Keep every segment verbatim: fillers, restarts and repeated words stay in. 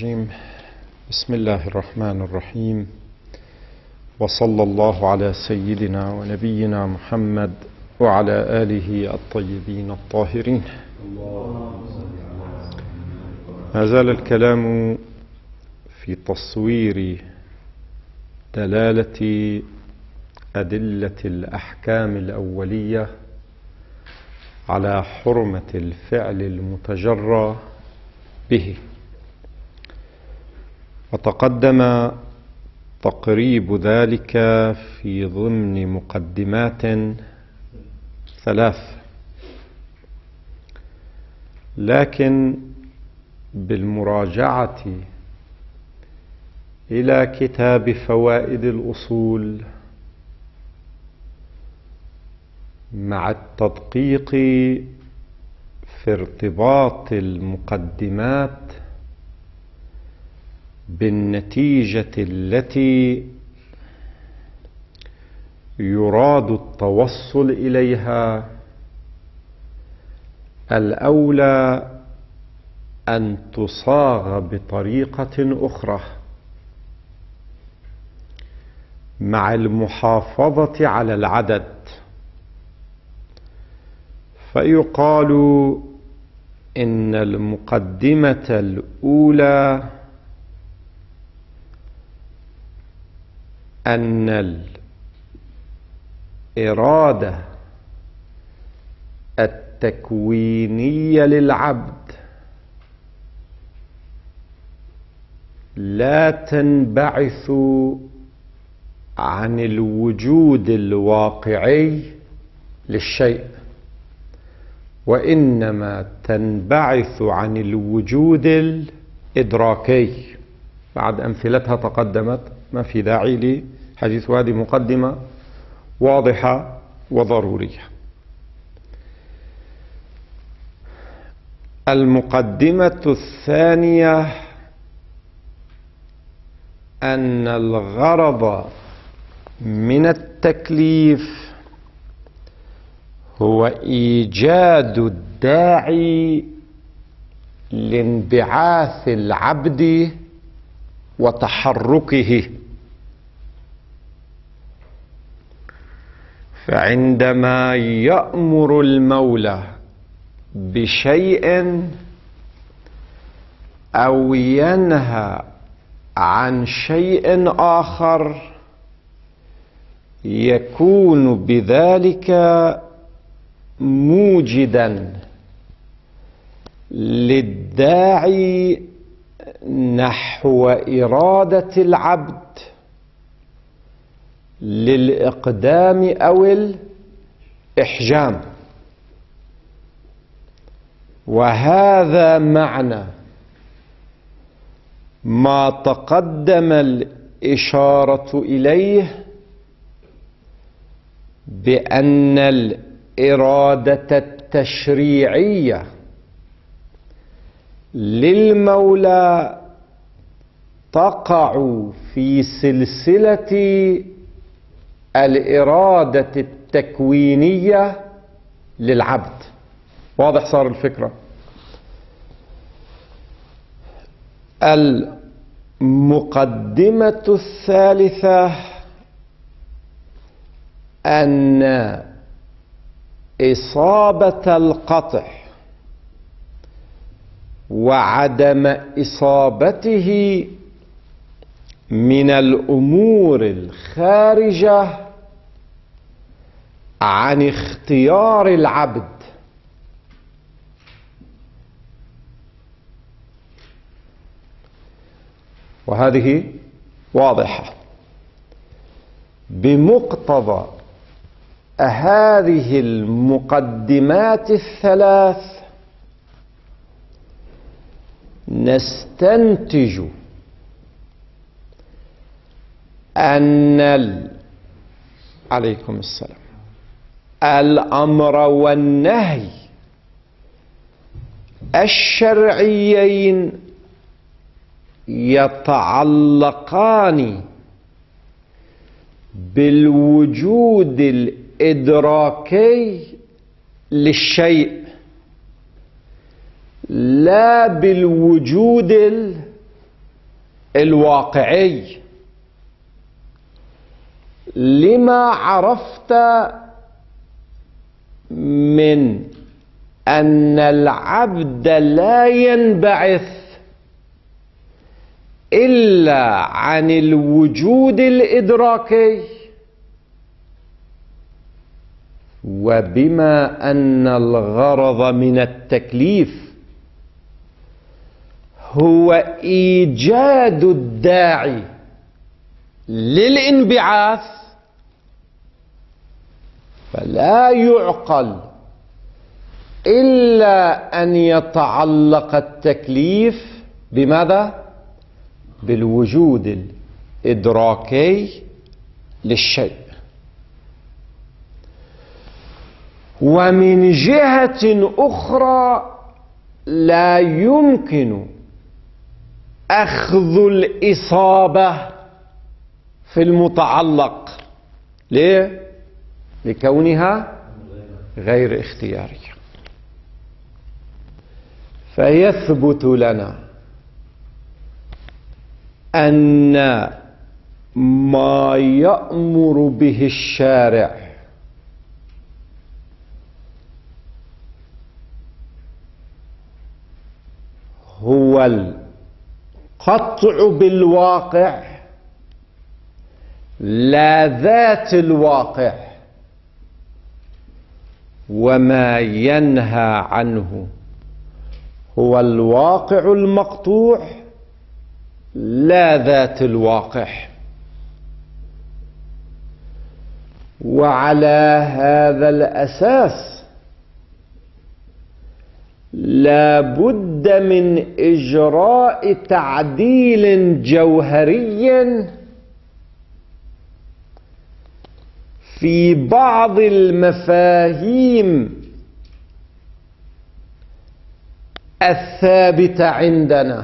الرجيم. بسم الله الرحمن الرحيم، وصلى الله على سيدنا ونبينا محمد وعلى آله الطيبين الطاهرين. ما زال الكلام في تصوير دلالة أدلة الأحكام الأولية على حرمة الفعل المتجرى به، وتقدم تقريب ذلك في ضمن مقدمات ثلاث، لكن بالمراجعة إلى كتاب فوائد الأصول مع التدقيق في ارتباط المقدمات بالنتيجة التي يراد التوصل إليها، الأولى أن تصاغ بطريقة أخرى مع المحافظة على العدد، فيقال إن المقدمة الأولى أن الإرادة التكوينية للعبد لا تنبعث عن الوجود الواقعي للشيء، وإنما تنبعث عن الوجود الإدراكي. بعد أمثلتها تقدمت، ما في داعي لحديث، هذه مقدمة واضحة وضرورية. المقدمة الثانية أن الغرض من التكليف هو إيجاد الداعي لانبعاث العبد وتحركه، فعندما يأمر المولى بشيء أو ينهى عن شيء آخر يكون بذلك موجدا للداعي نحو إرادة العبد للإقدام أو الإحجام، وهذا معنى ما تقدم الإشارة إليه بأن الإرادة التشريعية للمولى تقع في سلسلة الإرادة التكوينية للعبد. واضح صار الفكرة؟ المقدمة الثالثة أن إصابة القطع وعدم إصابته من الأمور الخارجة عن اختيار العبد، وهذه واضحة. بمقتضى هذه المقدمات الثلاث نستنتج أن ال... عليكم السلام الأمر والنهي الشرعيين يتعلقان بالوجود الإدراكي للشيء لا بالوجود الواقعي. لما عرفت من أن العبد لا ينبعث إلا عن الوجود الإدراكي، وبما أن الغرض من التكليف هو إيجاد الداعي للانبعاث، فلا يعقل إلا أن يتعلق التكليف بماذا؟ بالوجود الإدراكي للشيء. ومن جهة أخرى لا يمكن أخذ الإصابة في المتعلق. ليه؟ لكونها غير اختيارية. فيثبت لنا أن ما يأمر به الشارع هو القطع بالواقع لا ذات الواقع، وما ينهى عنه هو الواقع المقطوع لا ذات الواقع. وعلى هذا الأساس لا بد من إجراء تعديل جوهري في بعض المفاهيم الثابتة عندنا،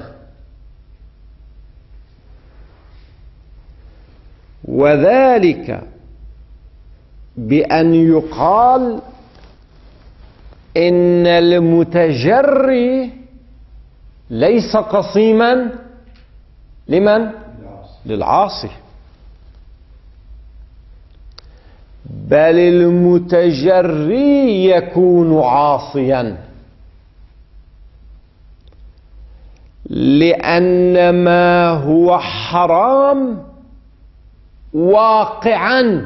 وذلك بأن يقال إن المتجري ليس قسيما لمن؟ للعاصي، بل المتجري يكون عاصيا، لأن ما هو حرام واقعا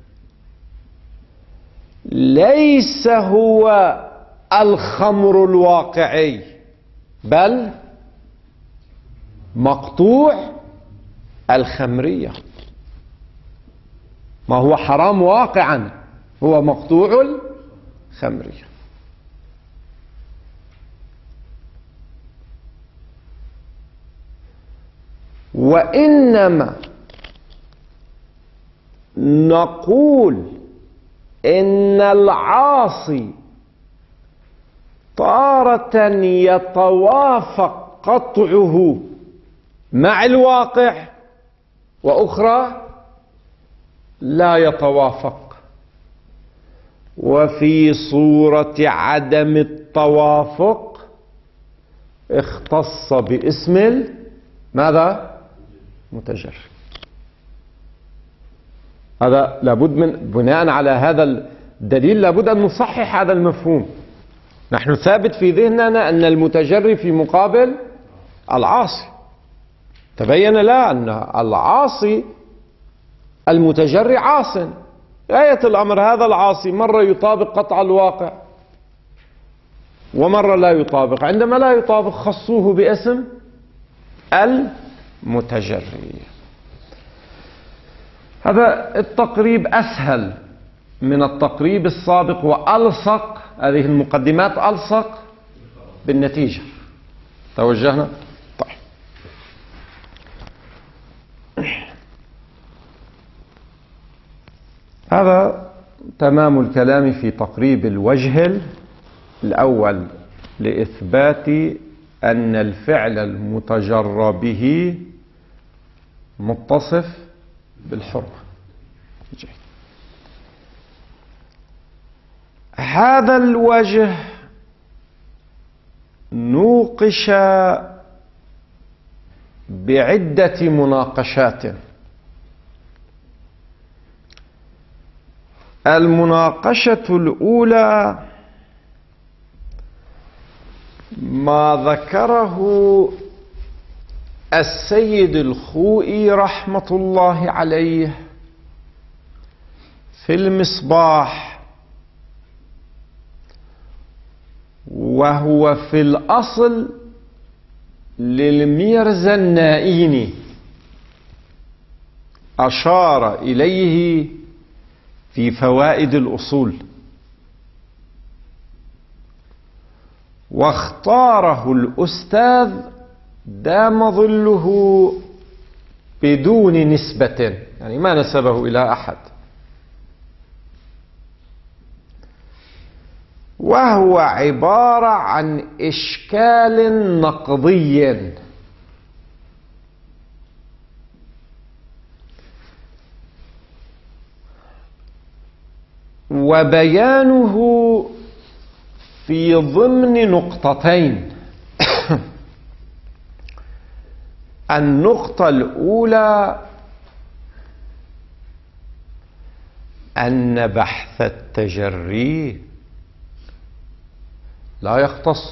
ليس هو الخمر الواقعي، بل مقطوع الخمرية. ما هو حرام واقعا هو مقطوع الخمرية. وإنما نقول إن العاصي تارة يتوافق قطعه مع الواقع، وأخرى لا يتوافق. وفي صورة عدم التوافق اختص باسم ماذا؟ متجري. هذا لابد من بناء على هذا الدليل لابد أن نصحح هذا المفهوم. نحن ثابت في ذهننا أن المتجري في مقابل العاصي. تبين لا أن العاصي المتجري عاص. غاية الأمر هذا العاصي مرة يطابق قطع الواقع ومرة لا يطابق. عندما لا يطابق خصوه باسم المتجري. هذا التقريب أسهل من التقريب السابق وألصق. هذه المقدمات ألصق بالنتيجة. توجهنا؟ طيب. هذا تمام الكلام في تقريب الوجه الأول لإثبات أن الفعل المتجرى به متصف بالحرمة. جيد. هذا الوجه نوقش بعدة مناقشات. المناقشة الأولى ما ذكره السيد الخوئي رحمة الله عليه في المصباح، وهو في الأصل للميرزا النائيني، أشار إليه في فوائد الأصول، واختاره الأستاذ دام ظله بدون نسبة، يعني ما نسبه إلى أحد، وهو عبارة عن إشكال نقضي وبيانه في ضمن نقطتين. النقطة الأولى أن بحث التجري لا يختص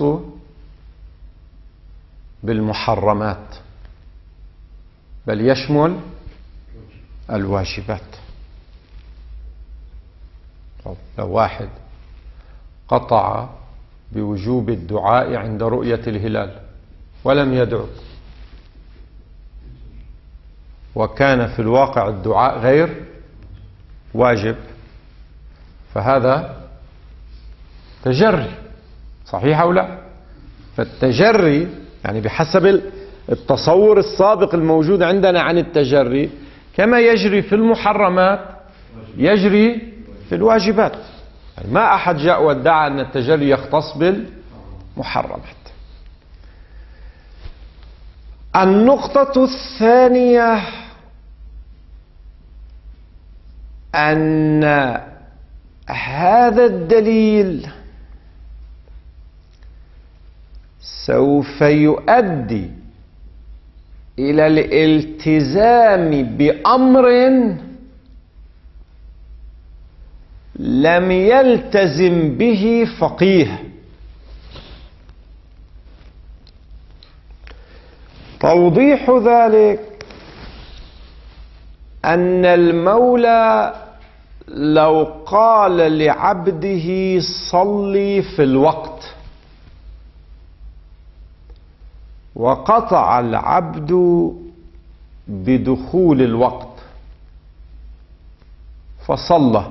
بالمحرمات، بل يشمل الواجبات. لو واحد قطع بوجوب الدعاء عند رؤية الهلال ولم يدعو، وكان في الواقع الدعاء غير واجب، فهذا تجري، صحيح أو لا؟ فالتجري يعني بحسب التصور السابق الموجود عندنا عن التجري، كما يجري في المحرمات يجري في الواجبات. يعني ما أحد جاء وادعى أن التجري يختص بالمحرمات. النقطة الثانية أن هذا الدليل سوف يؤدي إلى الالتزام بأمر لم يلتزم به فقيه. توضيح ذلك أن المولى لو قال لعبده صلي في الوقت، وقطع العبد بدخول الوقت فصلى،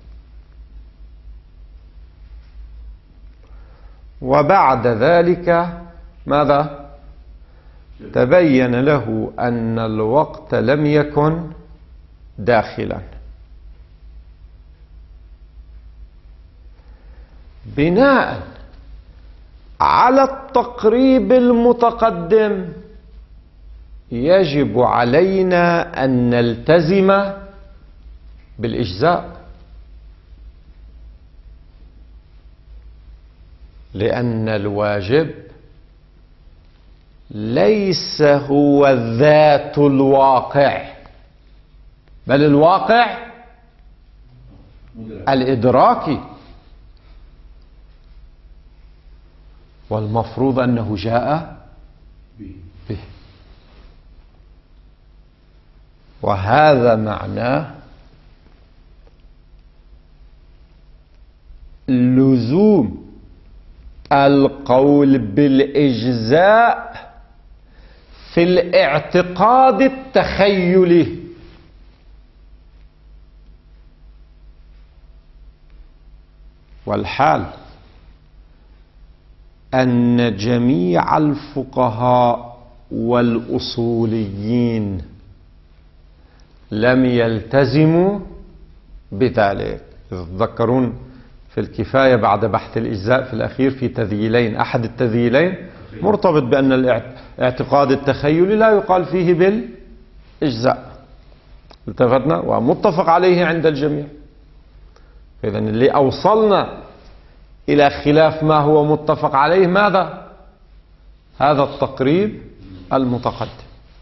وبعد ذلك ماذا؟ تبين له أن الوقت لم يكن داخلا، بناء على التقريب المتقدم يجب علينا أن نلتزم بالإجزاء، لأن الواجب ليس هو ذات الواقع، بل الواقع الإدراكي، والمفروض أنه جاء به. وهذا معناه لزوم القول بالإجزاء في الاعتقاد التخيلي، والحال أن جميع الفقهاء والأصوليين لم يلتزموا بذلك. تذكرون في الكفاية بعد بحث الإجزاء في الأخير في تذييلين، أحد التذييلين مرتبط بأن الاعتقاد التخيلي لا يقال فيه بالإجزاء، التفتنا ومتفق عليه عند الجميع. إذن اللي أوصلنا إلى خلاف ما هو متفق عليه ماذا؟ هذا التقريب المتقدم.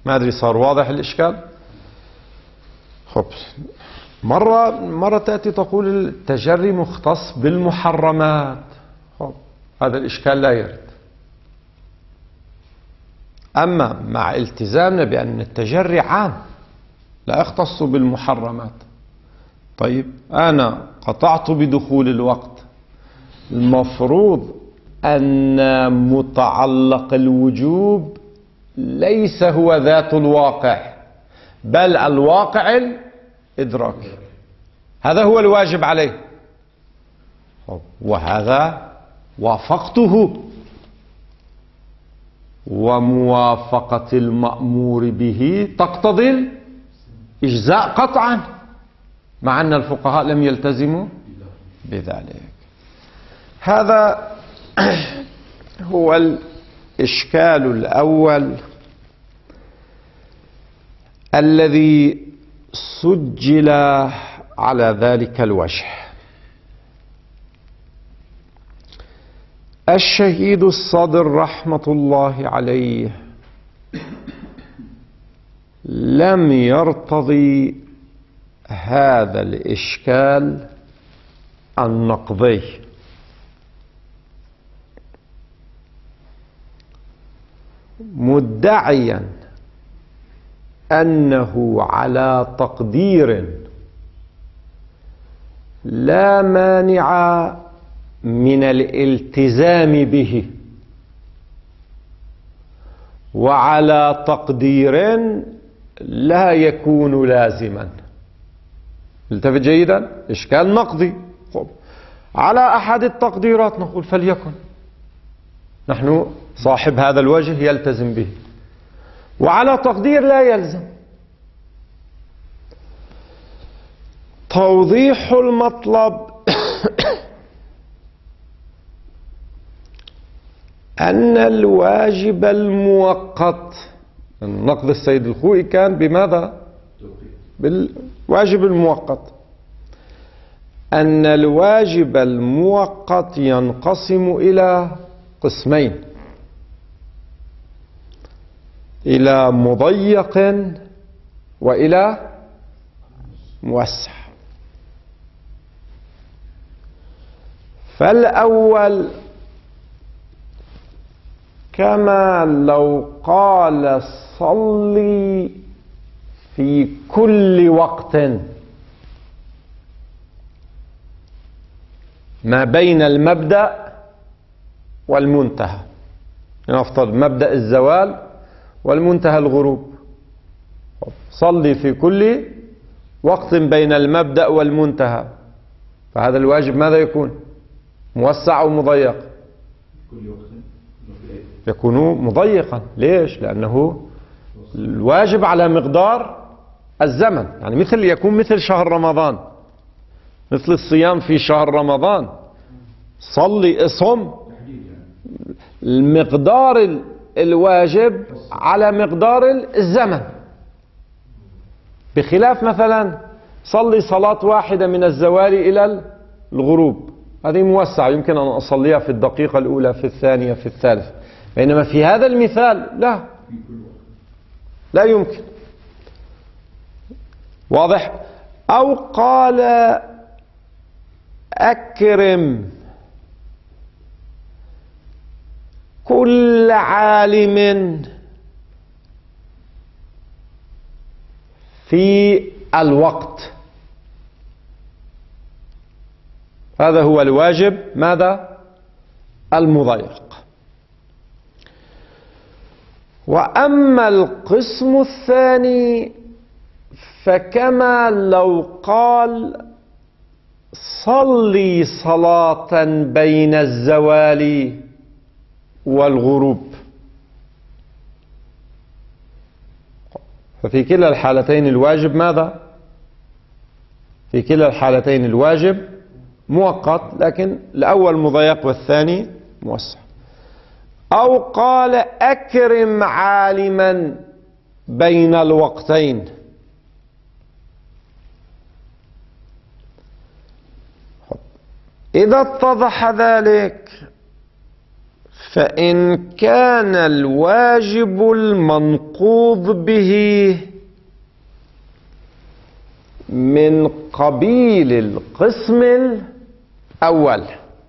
ما أدري صار واضح الإشكال؟ خب، مرة مرة تأتي تقول التجري مختص بالمحرمات. خب، هذا الإشكال لا يرد. أما مع التزامنا بأن التجري عام لا يختص بالمحرمات. طيب أنا قطعت بدخول الوقت، المفروض أن متعلق الوجوب ليس هو ذات الواقع، بل الواقع الإدراكي، هذا هو الواجب عليه، وهذا وافقته، وموافقة المأمور به تقتضي الإجزاء قطعا، مع أن الفقهاء لم يلتزموا بذلك. هذا هو الإشكال الأول الذي سجل على ذلك الوجه. الشهيد الصدر رحمة الله عليه لم يرتضي هذا الإشكال النقضي، مدعيا أنه على تقدير لا مانع من الالتزام به، وعلى تقدير لا يكون لازما. التفت جيدا، إشكال نقضي. على أحد التقديرات نقول فليكن، نحن صاحب هذا الوجه يلتزم به، وعلى تقدير لا يلزم. توضيح المطلب أن الواجب المؤقت، النقد السيد الخوئي كان بماذا؟ بالواجب المؤقت. أن الواجب المؤقت ينقسم إلى قسمين: إلى مضيق وإلى موسع. فالأول كما لو قال صلي في كل وقت ما بين المبدأ والمنتهى، نفترض مبدأ الزوال والمنتهى الغروب، صلي في كل وقت بين المبدأ والمنتهى، فهذا الواجب ماذا يكون؟ موسع أو مضيق؟ يكون مضيقا. ليش؟ لأنه الواجب على مقدار الزمن، يعني مثل يكون مثل شهر رمضان، مثل الصيام في شهر رمضان، صلي اصم، المقدار الواجب على مقدار الزمن، بخلاف مثلا صلي صلاة واحدة من الزوال إلى الغروب، هذه موسعة، يمكن أن أصليها في الدقيقة الأولى، في الثانية، في الثالثة. بينما في هذا المثال لا لا يمكن. واضح؟ أو قال أكرم كل عالم في الوقت، هذا هو الواجب ماذا؟ المضيق. وأما القسم الثاني فكما لو قال صلي صلاة بين الزوال والغروب، ففي كلا الحالتين الواجب ماذا؟ في كلا الحالتين الواجب مؤقت، لكن الأول مضيق والثاني موسع. أو قال أكرم عالما بين الوقتين، إذا اتضح ذلك فإن كان الواجب المنقوض به من قبيل القسم الأول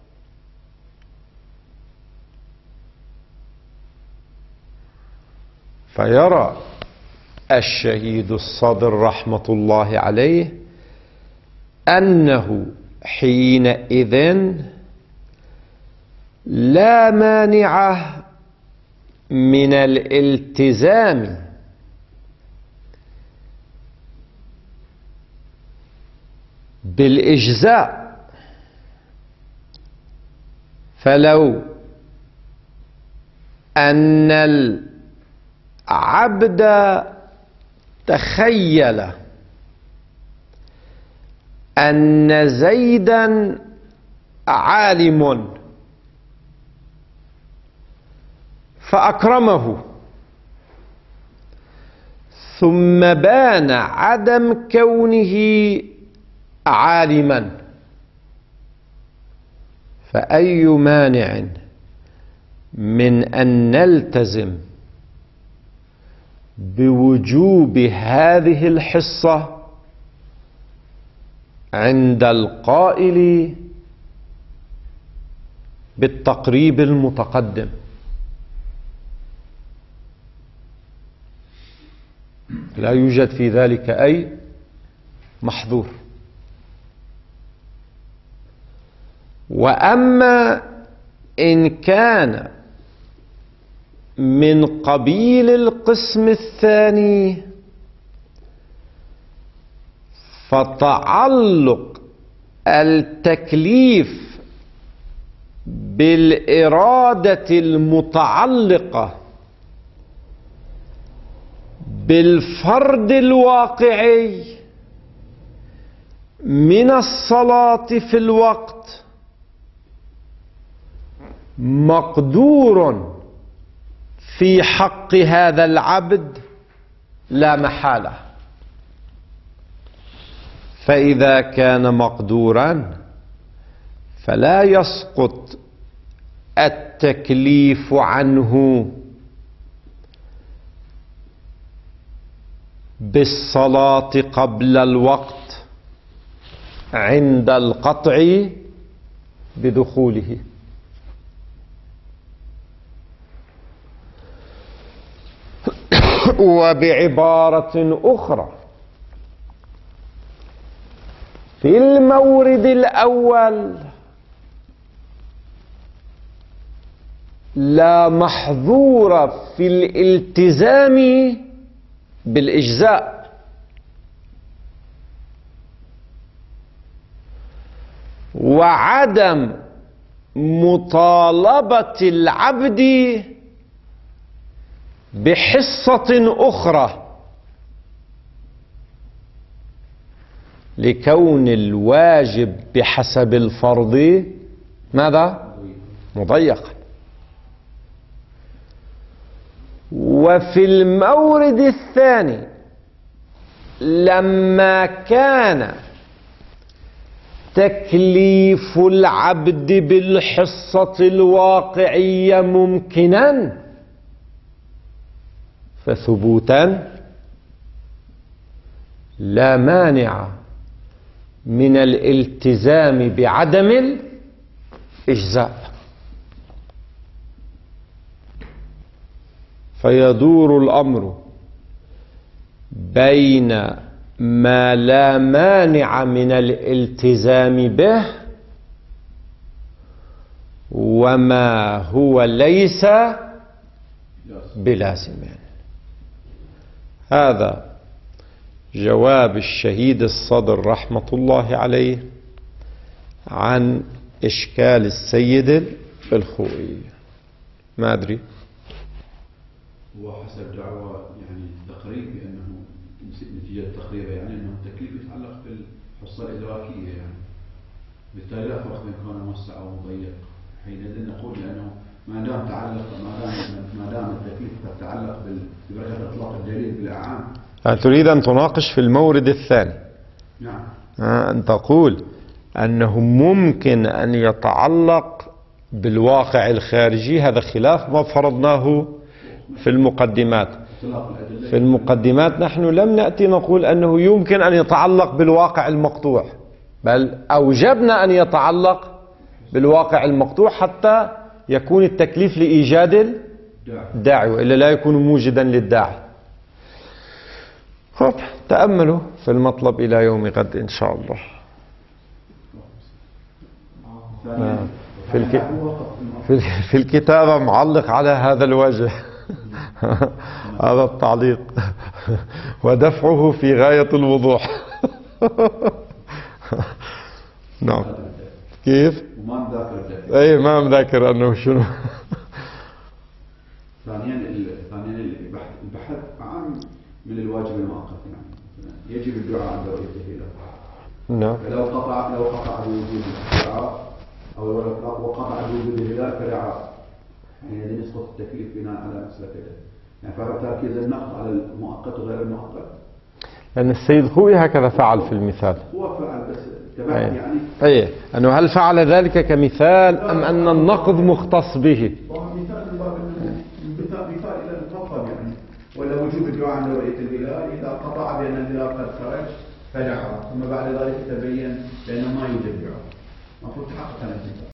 فيرى الشهيد الصدر رحمة الله عليه أنه حينئذ لا مانع من الالتزام بالإجزاء، فلو أن العبد تخيل أن زيدا عالم فأكرمه، ثم بان عدم كونه عالما، فأي مانع من أن نلتزم بوجوب هذه الحصة عند القائل بالتقريب المتقدم؟ لا يوجد في ذلك أي محظور. وأما إن كان من قبيل القسم الثاني فتعلق التكليف بالإرادة المتعلقة بالفرد الواقعي من الصلاة في الوقت مقدور في حق هذا العبد لا محالة. فإذا كان مقدورا فلا يسقط التكليف عنه بالصلاة قبل الوقت عند القطع بدخوله. وبعبارة أخرى، في المورد الأول لا محظور في الالتزام بالإجزاء، وعدم مطالبة العبد بحصة أخرى لكون الواجب بحسب الفرض ماذا؟ مضيقا. وفي المورد الثاني لما كان تكليف العبد بالحصة الواقعية ممكنا فثبوتا لا مانع من الالتزام بعدم الإجزاء. فيدور الأمر بين ما لا مانع من الالتزام به وما هو ليس بلازم. هذا جواب الشهيد الصدر رحمة الله عليه عن إشكال السيد الخوئي. ما أدري، وحسب دعوة يعني التقرير بأنه نتيجة التقرير يعني أنه التكليف يتعلق بالحصة الإدراكية، يعني بالتالي لا فرق بين كونه موسع أو مضيق. حينئذ نقول لأنه ما دام تعلق ما دام ما دام التكليف قد تعلق ببركة إطلاق الدليل بالأعام. تريد أن تناقش في المورد الثاني؟ نعم. أن تقول أنه ممكن أن يتعلق بالواقع الخارجي، هذا خلاف ما فرضناه في المقدمات. في المقدمات نحن لم نأتي نقول أنه يمكن أن يتعلق بالواقع المقطوع، بل أوجبنا أن يتعلق بالواقع المقطوع حتى يكون التكليف لإيجاد الداعي، وإلا لا يكون موجدا للداعي. خب تأملوا في المطلب إلى يوم غد إن شاء الله. في, الك... في, في الكتابة معلق على هذا الوجه هذا التعليق ودفعه في غاية الوضوح. نعم. كيف؟ وما مذاكر. اي ما مذاكر انه شنو. ثانيا ثانيا البحث البحث عام من الواجب المؤقت، يعني يجب الدعاء عند رؤية الهلال. نعم. فلو قطع لو قطع بوجود الدعاء او وقطع بوجود الهلال فلا يعني يسقط التكليف بناء على مسألة كده. يعني فتركيز النقد على المؤقت وغير المؤقت. لأن السيد خوي هكذا فعل في المثال. هو فعل بس تبعت يعني. أي أنه هل فعل ذلك كمثال أم أن النقد مختص به؟ مثال مثال إلى المطلب يعني. ولا وجوب الدعاء عند رؤية الهلال إذا قطع بأن الهلال قد خرج فدعا، ثم بعد ذلك تبين بأنه ما يوجد دعاء. المفروض تحقق هذا المثال.